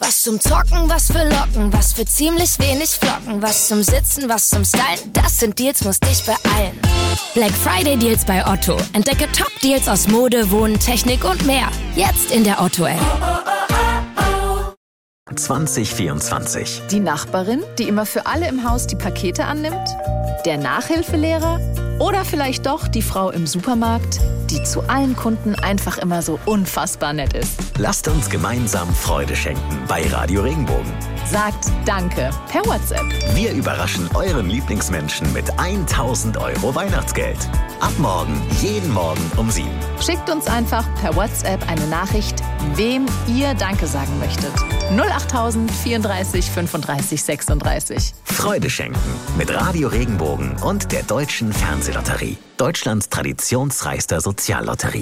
Was zum Zocken, was für Locken, was für ziemlich wenig Flocken, was zum Sitzen, was zum Stylen, das sind Deals, musst dich beeilen. Black Friday Deals bei Otto. Entdecke Top-Deals aus Mode, Wohnen, Technik und mehr. Jetzt in der Otto-App. 2024. Die Nachbarin, die immer für alle im Haus die Pakete annimmt? Der Nachhilfelehrer? Oder vielleicht doch die Frau im Supermarkt, die zu allen Kunden einfach immer so unfassbar nett ist? Lasst uns gemeinsam Freude schenken bei Radio Regenbogen. Sagt Danke per WhatsApp. Wir überraschen euren Lieblingsmenschen mit 1.000 € Weihnachtsgeld. Ab morgen, jeden Morgen um 7. Schickt uns einfach per WhatsApp eine Nachricht, wem ihr Danke sagen möchtet. 08000 34 35 36. Freude schenken mit Radio Regenbogen und der Deutschen Fernsehlotterie. Deutschlands traditionsreichster Soziallotterie.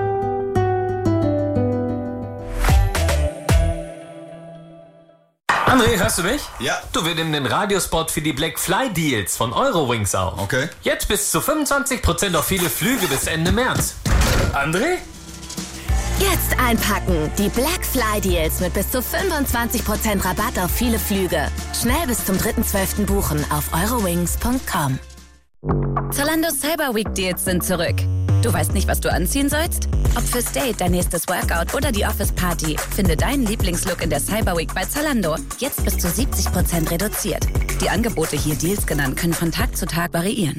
André, hörst du mich? Ja. Du, wir nehmen den Radiospot für die Black Fly Deals von Eurowings auf. Okay. Jetzt bis zu 25% auf viele Flüge bis Ende März. André? Jetzt einpacken. Die Black Fly Deals mit bis zu 25% Rabatt auf viele Flüge. Schnell bis zum 3.12. buchen auf eurowings.com. Zalando Cyber Week Deals sind zurück. Du weißt nicht, was du anziehen sollst? Ob fürs Date, dein nächstes Workout oder die Office Party, finde deinen Lieblingslook in der Cyber Week bei Zalando. Jetzt bis zu 70% reduziert. Die Angebote, hier Deals genannt, können von Tag zu Tag variieren.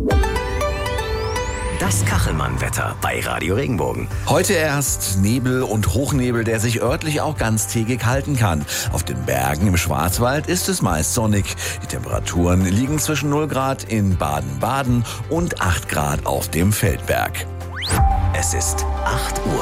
Das Kachelmann-Wetter bei Radio Regenbogen. Heute erst Nebel und Hochnebel, der sich örtlich auch ganztägig halten kann. Auf den Bergen im Schwarzwald ist es meist sonnig. Die Temperaturen liegen zwischen 0 Grad in Baden-Baden und 8 Grad auf dem Feldberg. Es ist 8 Uhr.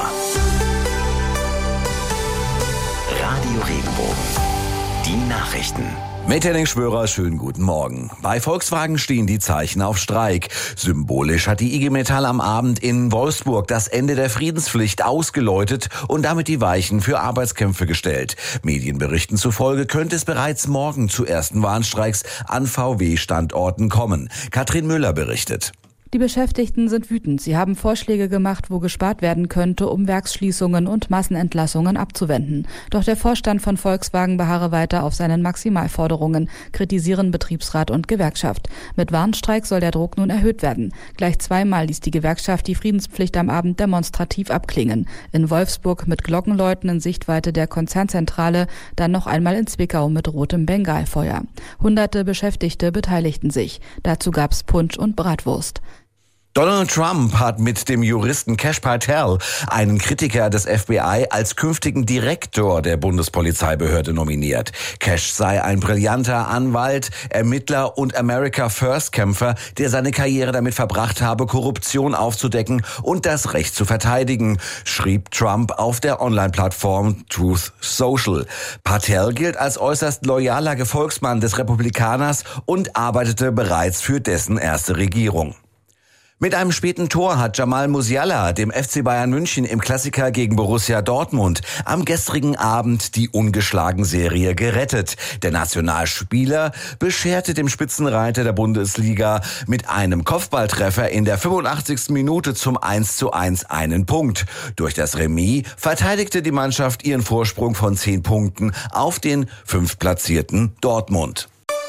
Radio Regenbogen. Die Nachrichten. Mit Henning Schwörer, schönen guten Morgen. Bei Volkswagen stehen die Zeichen auf Streik. Symbolisch hat die IG Metall am Abend in Wolfsburg das Ende der Friedenspflicht ausgeläutet und damit die Weichen für Arbeitskämpfe gestellt. Medienberichten zufolge könnte es bereits morgen zu ersten Warnstreiks an VW-Standorten kommen. Katrin Müller berichtet. Die Beschäftigten sind wütend. Sie haben Vorschläge gemacht, wo gespart werden könnte, um Werksschließungen und Massenentlassungen abzuwenden. Doch der Vorstand von Volkswagen beharre weiter auf seinen Maximalforderungen, kritisieren Betriebsrat und Gewerkschaft. Mit Warnstreik soll der Druck nun erhöht werden. Gleich zweimal ließ die Gewerkschaft die Friedenspflicht am Abend demonstrativ abklingen. In Wolfsburg mit Glockenläuten in Sichtweite der Konzernzentrale, dann noch einmal in Zwickau mit rotem Bengalfeuer. Hunderte Beschäftigte beteiligten sich. Dazu gab's Punsch und Bratwurst. Donald Trump hat mit dem Juristen Kash Patel einen Kritiker des FBI als künftigen Direktor der Bundespolizeibehörde nominiert. Kash sei ein brillanter Anwalt, Ermittler und America First-Kämpfer, der seine Karriere damit verbracht habe, Korruption aufzudecken und das Recht zu verteidigen, schrieb Trump auf der Online-Plattform Truth Social. Patel gilt als äußerst loyaler Gefolgsmann des Republikaners und arbeitete bereits für dessen erste Regierung. Mit einem späten Tor hat Jamal Musiala dem FC Bayern München im Klassiker gegen Borussia Dortmund am gestrigen Abend die Ungeschlagen-Serie gerettet. Der Nationalspieler bescherte dem Spitzenreiter der Bundesliga mit einem Kopfballtreffer in der 85. Minute zum 1:1 einen Punkt. Durch das Remis verteidigte die Mannschaft ihren Vorsprung von 10 Punkten auf den 5. platzierten Dortmund.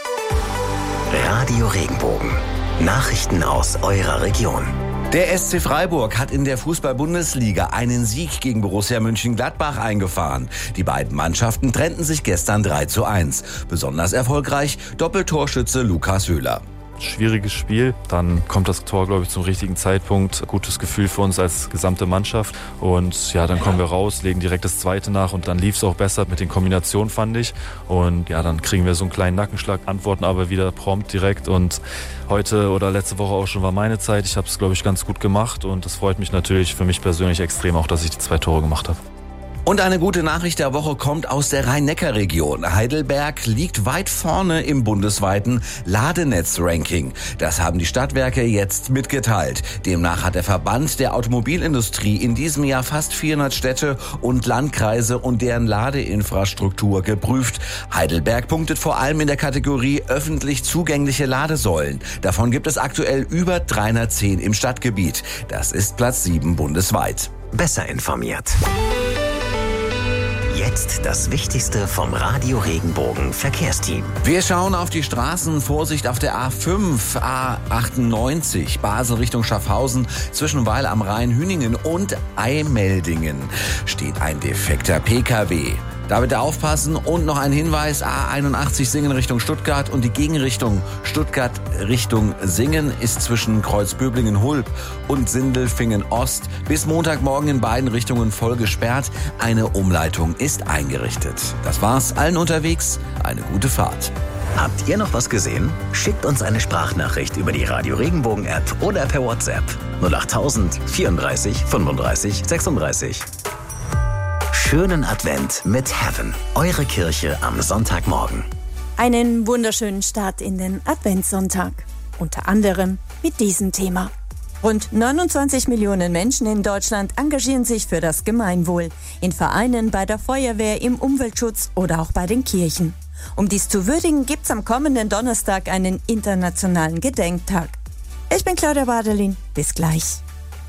Radio Regenbogen. Nachrichten aus eurer Region. Der SC Freiburg hat in der Fußball-Bundesliga einen Sieg gegen Borussia Mönchengladbach eingefahren. Die beiden Mannschaften trennten sich gestern 3:1. Besonders erfolgreich Doppeltorschütze Lukas Höhler. Schwieriges Spiel, dann kommt das Tor, glaube ich, zum richtigen Zeitpunkt. Gutes Gefühl für uns als gesamte Mannschaft und ja, dann kommen wir raus, legen direkt das zweite nach und dann lief es auch besser mit den Kombinationen, fand ich. Und ja, dann kriegen wir so einen kleinen Nackenschlag, antworten aber wieder prompt direkt und heute oder letzte Woche auch schon war meine Zeit. Ich habe es, glaube ich, ganz gut gemacht und das freut mich natürlich für mich persönlich extrem auch, dass ich die 2 Tore gemacht habe. Und eine gute Nachricht der Woche kommt aus der Rhein-Neckar-Region. Heidelberg liegt weit vorne im bundesweiten Ladenetz-Ranking. Das haben die Stadtwerke jetzt mitgeteilt. Demnach hat der Verband der Automobilindustrie in diesem Jahr fast 400 Städte und Landkreise und deren Ladeinfrastruktur geprüft. Heidelberg punktet vor allem in der Kategorie öffentlich zugängliche Ladesäulen. Davon gibt es aktuell über 310 im Stadtgebiet. Das ist Platz 7 bundesweit. Besser informiert. Jetzt Jetzt das Wichtigste vom Radio Regenbogen Verkehrsteam. Wir schauen auf die Straßen. Vorsicht auf der A5, A98, Basel Richtung Schaffhausen, zwischen Weil am Rhein, Hüningen und Eimeldingen steht ein defekter PKW. Da bitte aufpassen und noch ein Hinweis, A81 Singen Richtung Stuttgart und die Gegenrichtung Stuttgart Richtung Singen ist zwischen Kreuzböblingen-Hulb und Sindelfingen-Ost bis Montagmorgen in beiden Richtungen voll gesperrt. Eine Umleitung ist eingerichtet. Das war's, allen unterwegs, eine gute Fahrt. Habt ihr noch was gesehen? Schickt uns eine Sprachnachricht über die Radio Regenbogen App oder per WhatsApp 08000 34 35 36. Schönen Advent mit Heaven, eure Kirche am Sonntagmorgen. Einen wunderschönen Start in den Adventssonntag. Unter anderem mit diesem Thema. Rund 29 Millionen Menschen in Deutschland engagieren sich für das Gemeinwohl. In Vereinen, bei der Feuerwehr, im Umweltschutz oder auch bei den Kirchen. Um dies zu würdigen, gibt's am kommenden Donnerstag einen internationalen Gedenktag. Ich bin Claudia Badelin. Bis gleich.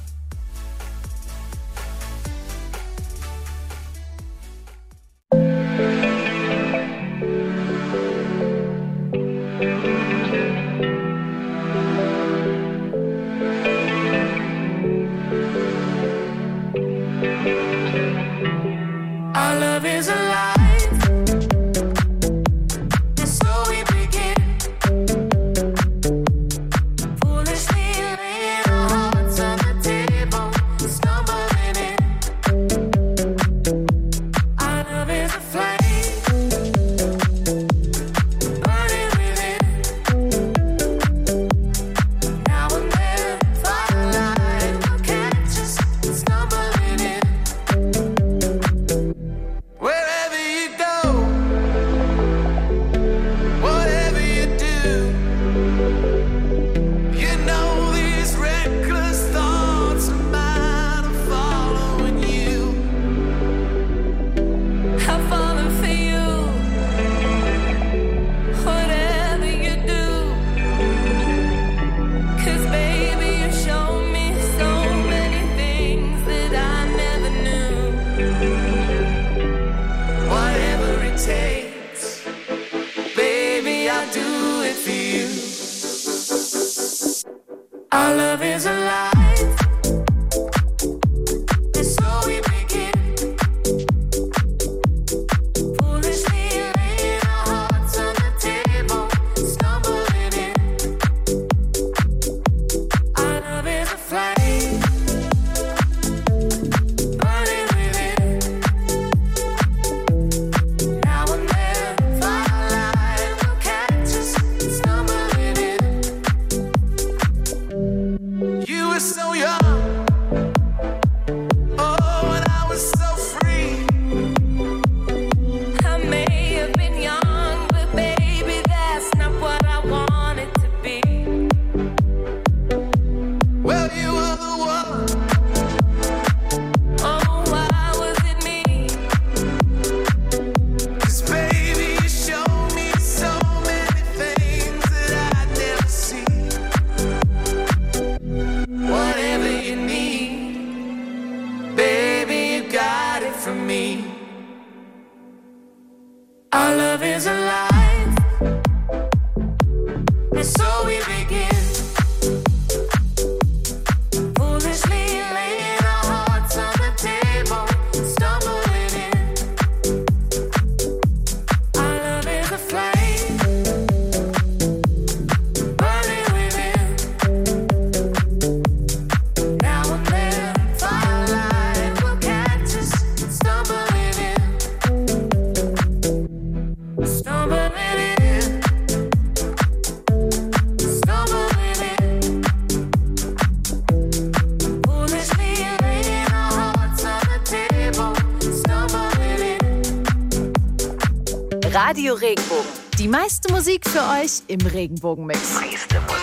Radio Regenbogen. Die meiste Musik für euch im Regenbogenmix. Meiste Musik.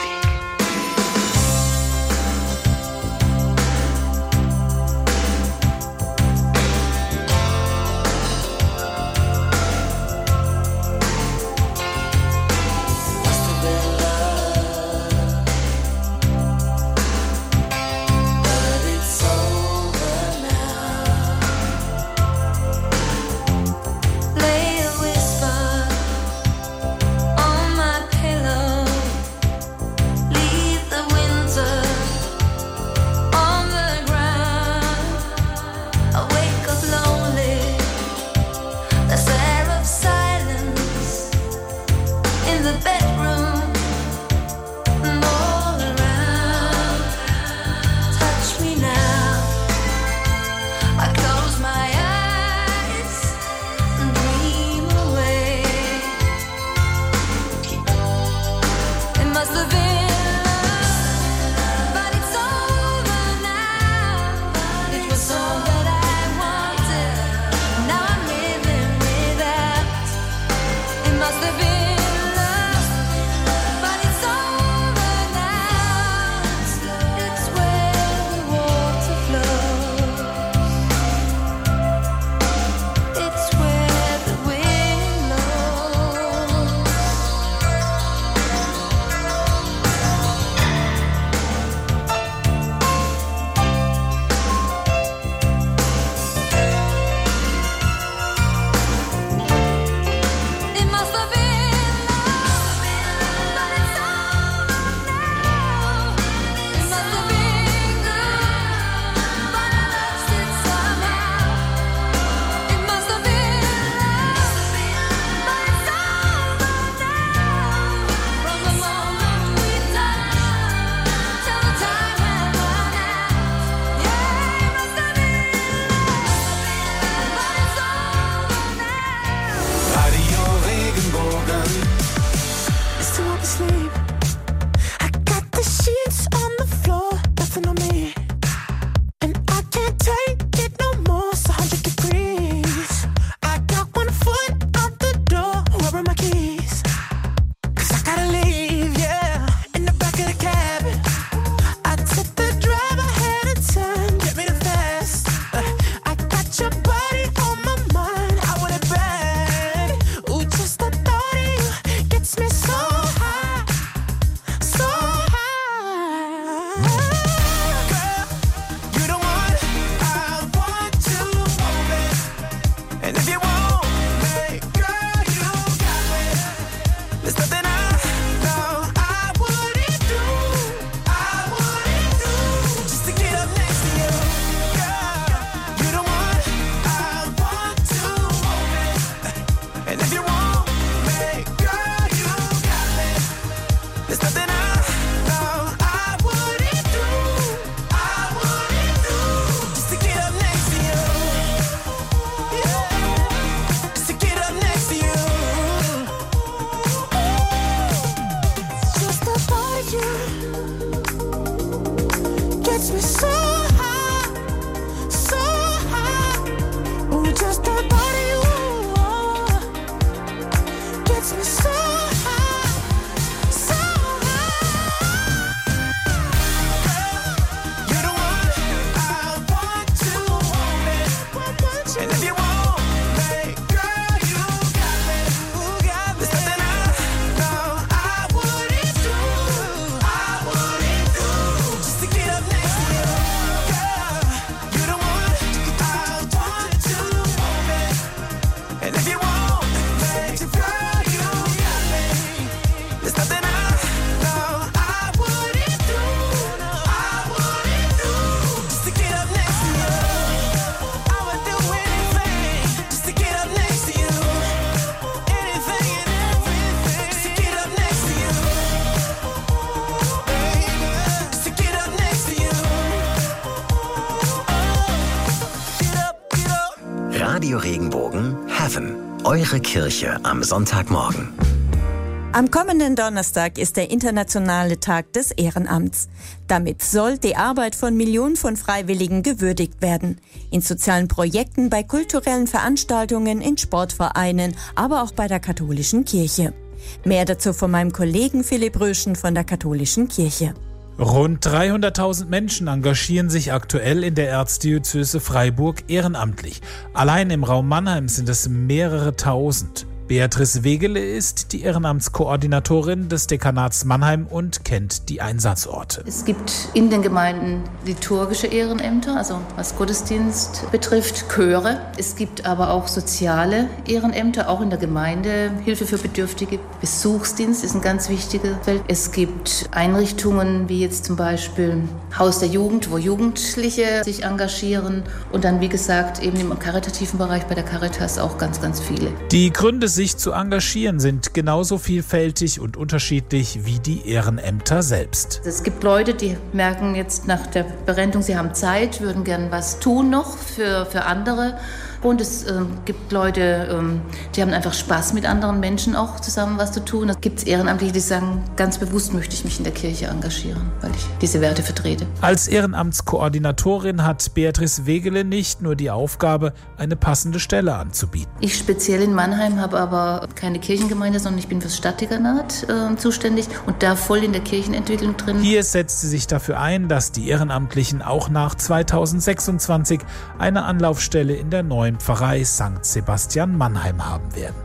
Heaven, eure Kirche am Sonntagmorgen. Am kommenden Donnerstag ist der internationale Tag des Ehrenamts. Damit soll die Arbeit von Millionen von Freiwilligen gewürdigt werden. In sozialen Projekten, bei kulturellen Veranstaltungen, in Sportvereinen, aber auch bei der katholischen Kirche. Mehr dazu von meinem Kollegen Philipp Röschen von der katholischen Kirche. Rund 300.000 Menschen engagieren sich aktuell in der Erzdiözese Freiburg ehrenamtlich. Allein im Raum Mannheim sind es mehrere Tausend. Beatrice Wegele ist die Ehrenamtskoordinatorin des Dekanats Mannheim und kennt die Einsatzorte. Es gibt in den Gemeinden liturgische Ehrenämter, also was Gottesdienst betrifft, Chöre. Es gibt aber auch soziale Ehrenämter, auch in der Gemeinde. Hilfe für Bedürftige, Besuchsdienst ist ein ganz wichtiges Feld. Es gibt Einrichtungen wie jetzt zum Beispiel Haus der Jugend, wo Jugendliche sich engagieren. Und dann, wie gesagt, eben im karitativen Bereich bei der Caritas auch ganz, ganz viele. Die Gründe, sich zu engagieren, sind genauso vielfältig und unterschiedlich wie die Ehrenämter selbst. Es gibt Leute, die merken jetzt nach der Berentung, sie haben Zeit, würden gern was tun noch für andere. Und es gibt Leute, die haben einfach Spaß mit anderen Menschen auch zusammen was zu tun. Es gibt Ehrenamtliche, die sagen, ganz bewusst möchte ich mich in der Kirche engagieren, weil ich diese Werte vertrete. Als Ehrenamtskoordinatorin hat Beatrice Wegele nicht nur die Aufgabe, eine passende Stelle anzubieten. Ich speziell in Mannheim habe aber keine Kirchengemeinde, sondern ich bin fürs Stadtdekanat zuständig und da voll in der Kirchenentwicklung drin. Hier setzt sie sich dafür ein, dass die Ehrenamtlichen auch nach 2026 eine Anlaufstelle in der neuen Pfarrei St. Sebastian Mannheim haben werden.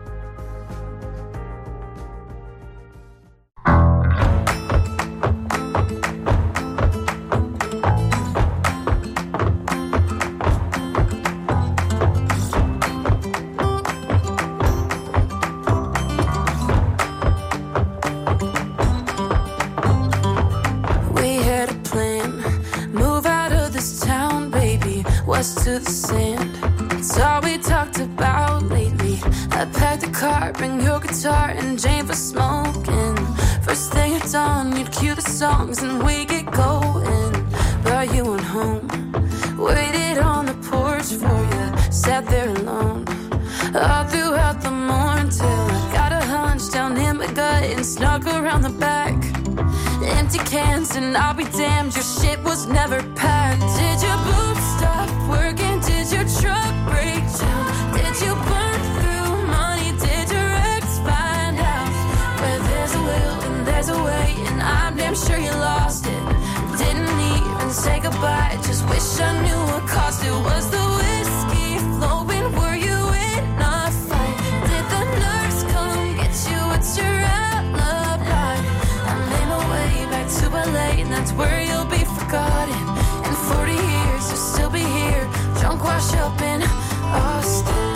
We had a plan, move out of this town, baby, west to the sand. It's all we talked about lately. I packed the car, bring your guitar and Jane for smoking. First thing at dawn, you'd cue the songs and we get going. Brought you on home, waited on the porch for you, sat there alone. All throughout the morning till I got a hunch down in my gut and snuck around the back. Empty cans and I'll be damned, your shit was never packed. Did your boots stop working? Did your truck break down? Did you burn through money? Did your ex find out? Where there's a will and there's a way, and I'm damn sure you lost it. Didn't even say goodbye, just wish I knew what cost it. Was the whiskey flowing? Were you in a fight? Did the nurse come get you? What's your alibi? I made my way back to LA, and that's where you'll be forgotten. In 40 years you'll still be here, drunk, washed up in Austin.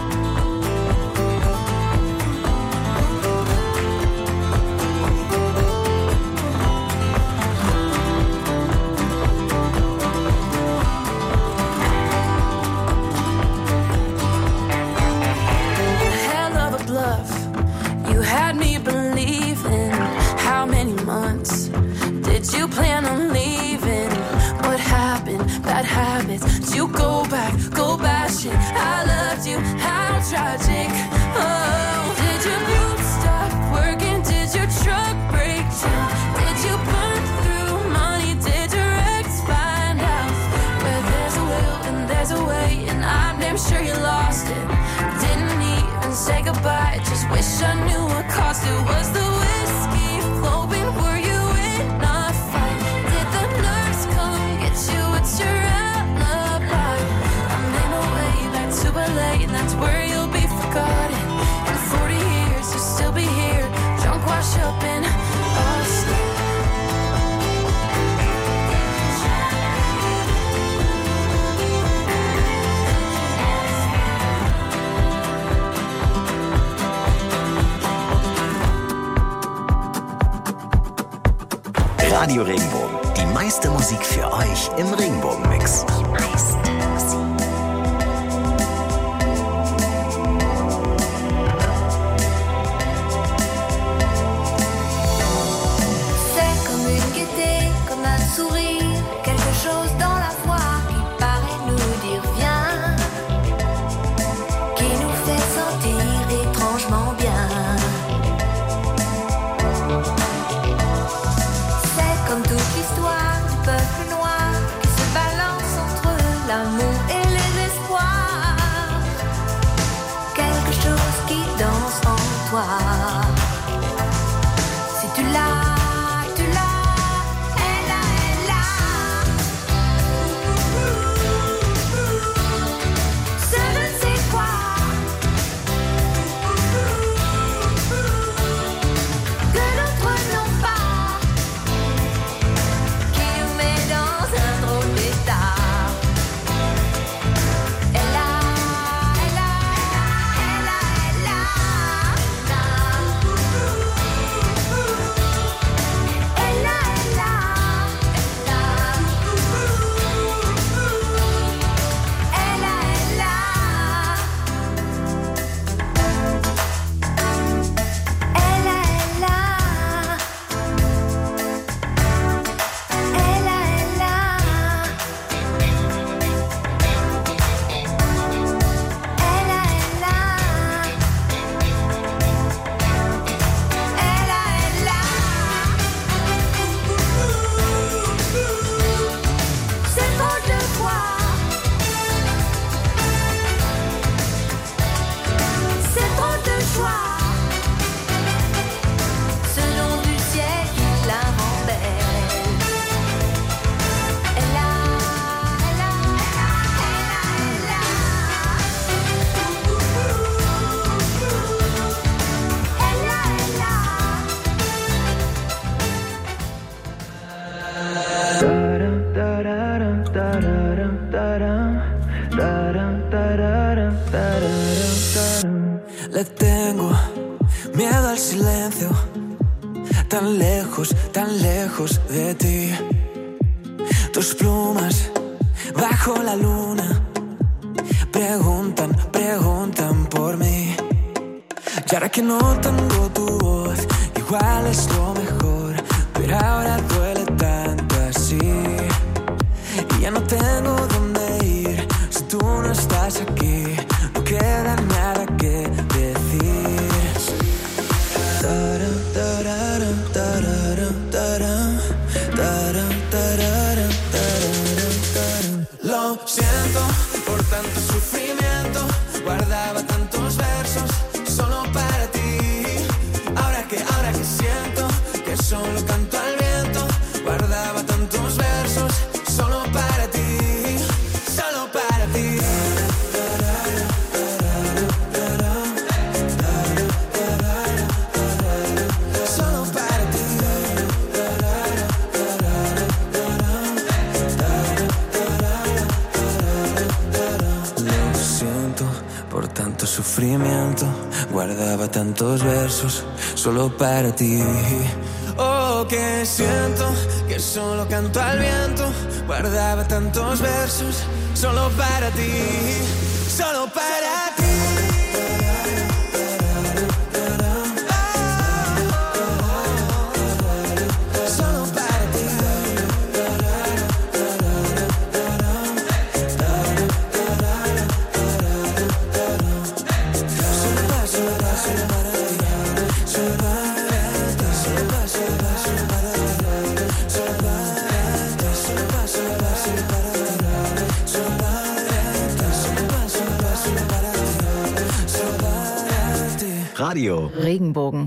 Hell of a bluff, you had me believing. How many months did you plan on leaving? What happened? Bad habits. Did you go back, go bashing? I loved you, how tragic. Oh, did your boots stop working? Did your truck break down? Did you burn through money? Did your ex find out? Where there's a will and there's a way, and I'm damn sure you lost it. Didn't even say goodbye, just wish I knew what cost it. Was the whiskey flowing? Were you in a fight? Did the nurse come get you? What's your alibi? I made my way back to LA, and that's where you'll be forgotten. In 40 years you'll still be here, drunk, washed up in Austin. Radio Regenbogen. Die meiste Musik für euch im Regenbogenmix. Die meiste Musik. C'est comme une gaieté, comme un sourire, quelque chose dans la voix qui paraît nous dire viens, qui nous toi. Si tu l'as, tu l'as, elle a, elle a. Ce je ne sais quoi. Que d'autres n'ont pas, qui nous met dans un drôle d'état. Elle a, elle a, elle a, elle a, elle a, elle a, elle a, c'est trop de fois, c'est trop de choix. Ce nom du ciel qui la rend belle. Elle a, elle a, elle a, elle a, Le tengo miedo al silencio, tan lejos de ti. Tus plumas bajo la luna preguntan por mí. Y ahora que no tengo tu voz, igual es lo mejor, pero ahora duele tanto así. Y ya no tengo dónde ir si tú no estás aquí. No queda nada que decir. Tararam, tararam, tararam, tararam, tararam, tararam, tararam, tararam. Lo siento por tanto sufrimiento, guardaba tantos versos solo para ti. Ahora que siento que solo canto al viento, guardaba tantos versos solo para ti, solo para ti. Solo para ti. Lo siento por tanto sufrimiento, guardaba tantos versos solo para ti. Oh, que siento que solo canto al viento, guardaba tantos versos solo para ti, solo para ti. Solo para ti. Radio Regenbogen.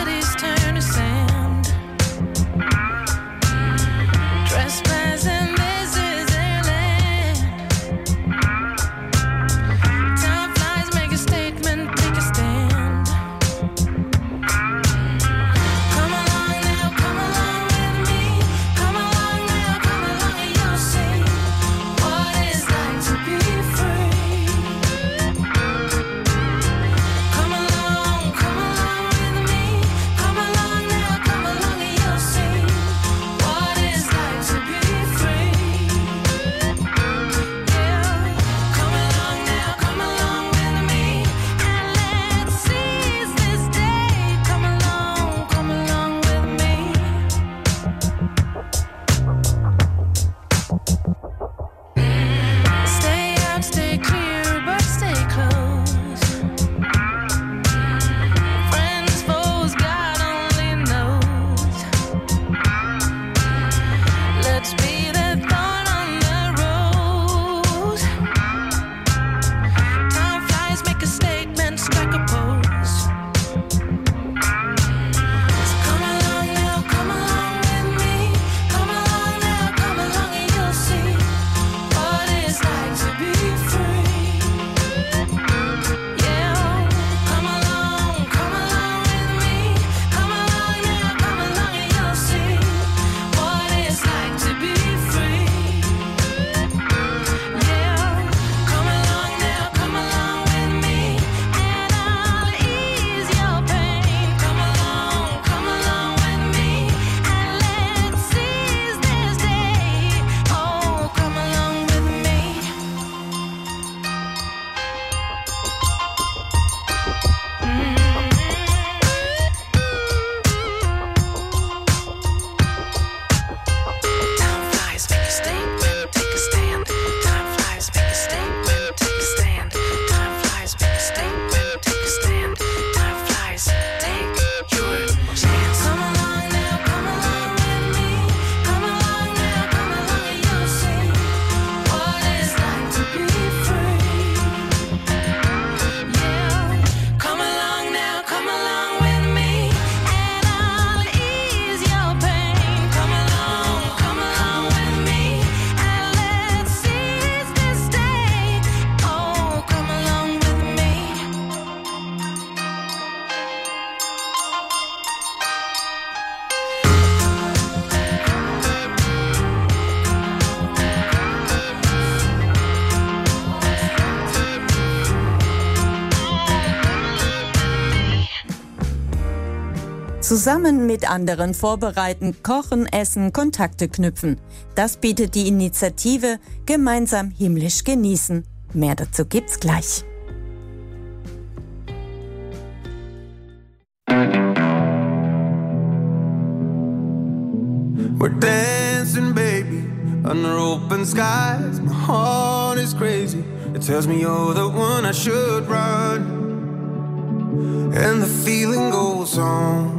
Trespassing there. Zusammen mit anderen vorbereiten, kochen, essen, Kontakte knüpfen. Das bietet die Initiative Gemeinsam himmlisch genießen. Mehr dazu gibt's gleich. We're dancing, baby, under open skies. My heart is crazy. It tells me you're the one I should run. And the feeling goes on.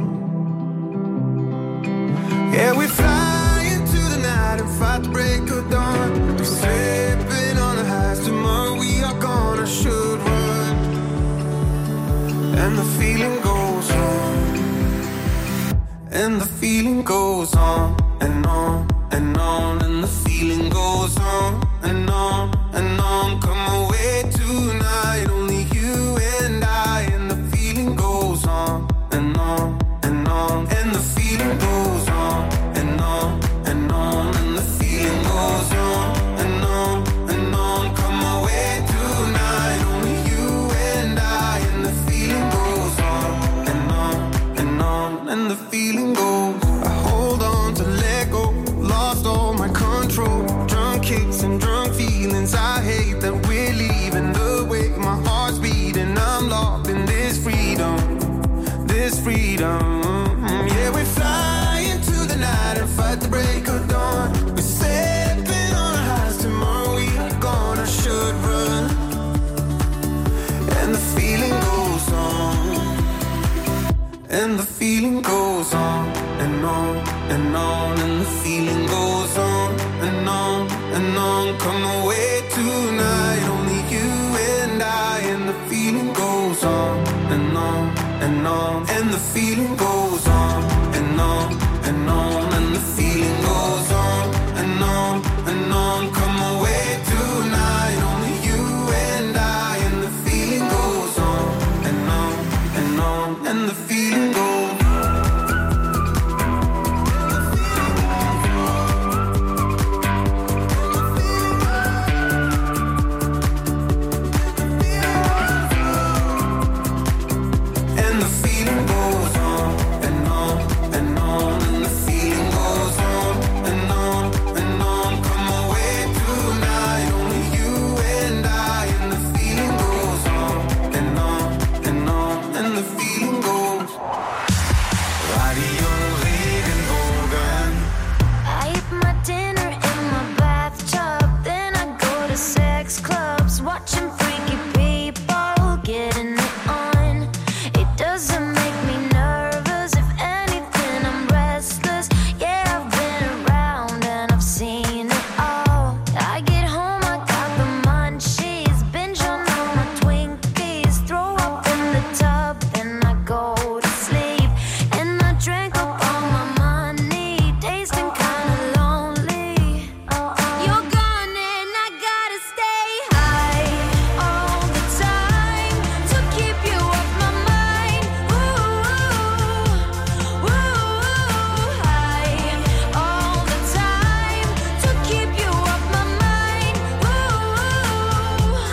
Yeah, we fly into the night and fight the break of dawn. We're slipping on the highs. Tomorrow we are gone. I should run. And the feeling goes on. And the feeling goes on and on and on. And the feeling goes on and on and on. Come away tonight, only you and I. And the feeling goes on and on and on. And the feeling goes on and on and on. And the feeling goes on and on and on. Come away tonight, only you and I. And the feeling goes on and on and on. And the feeling goes. I hold on to let go. Lost all my control. Drunk kicks and drunk feelings. I hate that we're leaving the way my heart's beating. I'm locked in this freedom. This freedom. Yeah, we fly into the night and fight the break of dawn. We're stepping on our highs. Tomorrow we are gone. I should run. And the feeling goes on. And the feeling goes on and on and on. And the feeling